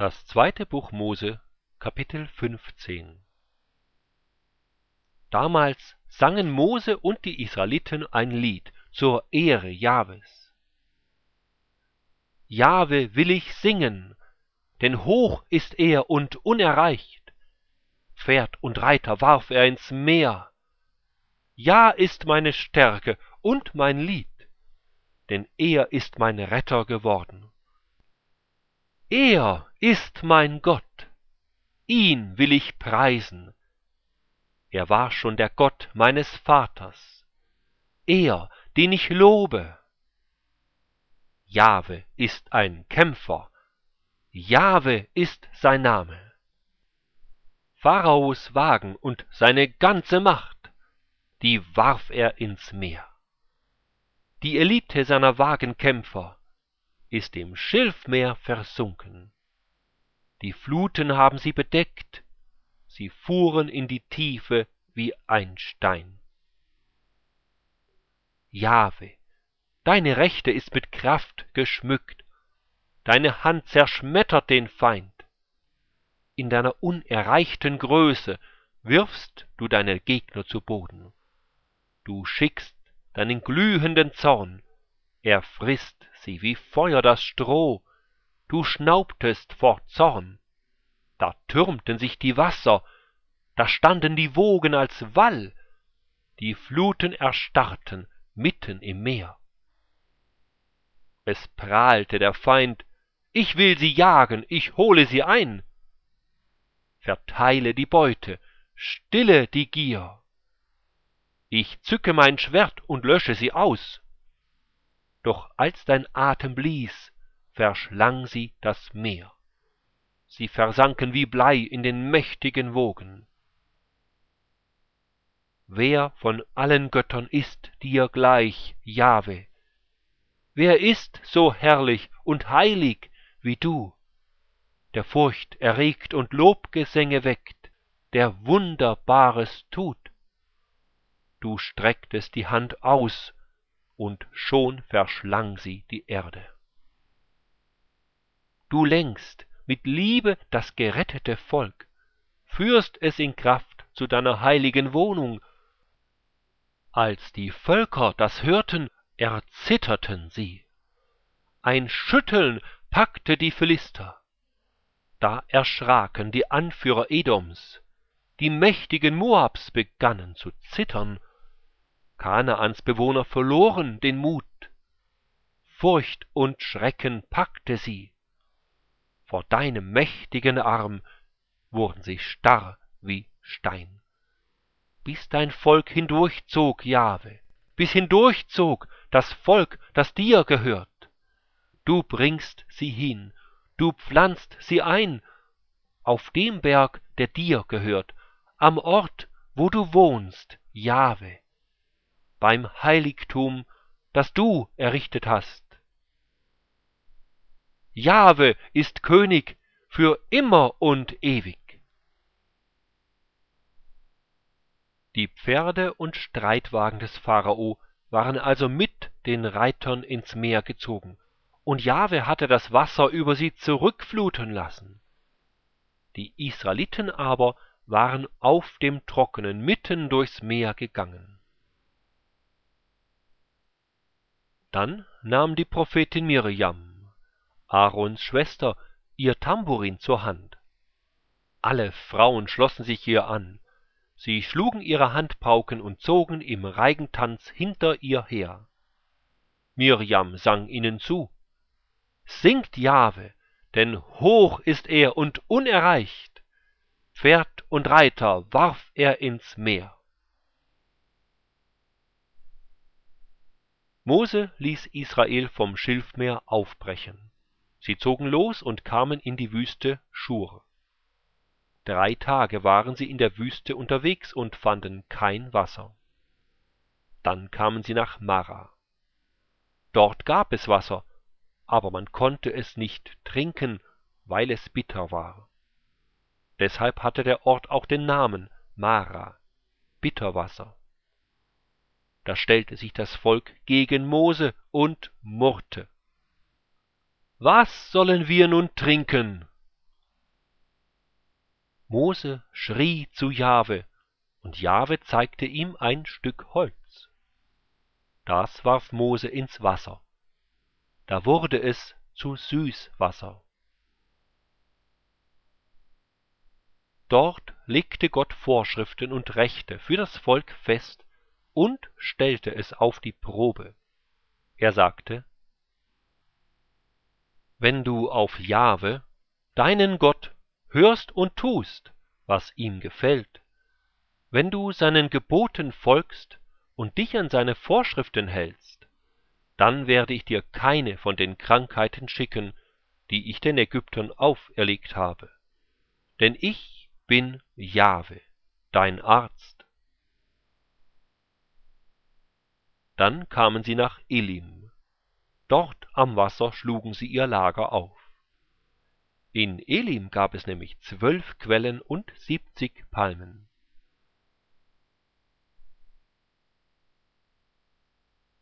Das zweite Buch Mose, Kapitel 15. Damals sangen Mose und die Israeliten ein Lied zur Ehre Jahwes. Jahwe will ich singen, denn hoch ist er und unerreicht. Pferd und Reiter warf er ins Meer. Ja ist meine Stärke und mein Lied, denn er ist mein Retter geworden. Er ist mein Gott, ihn will ich preisen. Er war schon der Gott meines Vaters, er, den ich lobe. Jahwe ist ein Kämpfer, Jahwe ist sein Name. Pharaos Wagen und seine ganze Macht, die warf er ins Meer. Die Elite seiner Wagenkämpfer ist im Schilfmeer versunken. Die Fluten haben sie bedeckt, sie fuhren in die Tiefe wie ein Stein. Jahwe, deine Rechte ist mit Kraft geschmückt, deine Hand zerschmettert den Feind. In deiner unerreichten Größe wirfst du deine Gegner zu Boden. Du schickst deinen glühenden Zorn, er frisst sie wie Feuer das Stroh. Du schnaubtest vor Zorn, da türmten sich die Wasser, da standen die Wogen als Wall, die Fluten erstarrten mitten im Meer. Es prahlte der Feind, ich will sie jagen, ich hole sie ein. Verteile die Beute, stille die Gier. Ich zücke mein Schwert und lösche sie aus. Doch als dein Atem blies, verschlang sie das Meer. Sie versanken wie Blei in den mächtigen Wogen. Wer von allen Göttern ist dir gleich, Jahwe? Wer ist so herrlich und heilig wie du, der Furcht erregt und Lobgesänge weckt, der Wunderbares tut? Du strecktest die Hand aus, und schon verschlang sie die Erde. Du lenkst mit Liebe das gerettete Volk, führst es in Kraft zu deiner heiligen Wohnung. Als die Völker das hörten, erzitterten sie. Ein Schütteln packte die Philister. Da erschraken die Anführer Edoms, die mächtigen Moabs begannen zu zittern. Kanaans Bewohner verloren den Mut. Furcht und Schrecken packte sie. Vor deinem mächtigen Arm wurden sie starr wie Stein. Bis dein Volk hindurchzog, Jahwe, bis hindurchzog das Volk, das dir gehört. Du bringst sie hin, du pflanzt sie ein, auf dem Berg, der dir gehört, am Ort, wo du wohnst, Jahwe, beim Heiligtum, das du errichtet hast. Jahwe ist König für immer und ewig. Die Pferde und Streitwagen des Pharao waren also mit den Reitern ins Meer gezogen, und Jahwe hatte das Wasser über sie zurückfluten lassen. Die Israeliten aber waren auf dem Trockenen mitten durchs Meer gegangen. Dann nahm die Prophetin Mirjam, Aarons Schwester, ihr Tambourin zur Hand. Alle Frauen schlossen sich ihr an. Sie schlugen ihre Handpauken und zogen im Reigentanz hinter ihr her. Mirjam sang ihnen zu: Singt Jahwe, denn hoch ist er und unerreicht. Pferd und Reiter warf er ins Meer. Mose ließ Israel vom Schilfmeer aufbrechen. Sie zogen los und kamen in die Wüste Schur. 3 Tage waren sie in der Wüste unterwegs und fanden kein Wasser. Dann kamen sie nach Mara. Dort gab es Wasser, aber man konnte es nicht trinken, weil es bitter war. Deshalb hatte der Ort auch den Namen Mara, Bitterwasser. Da stellte sich das Volk gegen Mose und murrte. Was sollen wir nun trinken? Mose schrie zu Jahwe, und Jahwe zeigte ihm ein Stück Holz. Das warf Mose ins Wasser. Da wurde es zu Süßwasser. Dort legte Gott Vorschriften und Rechte für das Volk fest und stellte es auf die Probe. Er sagte: Wenn du auf Jahwe, deinen Gott, hörst und tust, was ihm gefällt, wenn du seinen Geboten folgst und dich an seine Vorschriften hältst, dann werde ich dir keine von den Krankheiten schicken, die ich den Ägyptern auferlegt habe. Denn ich bin Jahwe, dein Arzt. Dann kamen sie nach Elim. Dort am Wasser schlugen sie ihr Lager auf. In Elim gab es nämlich 12 Quellen und 70 Palmen.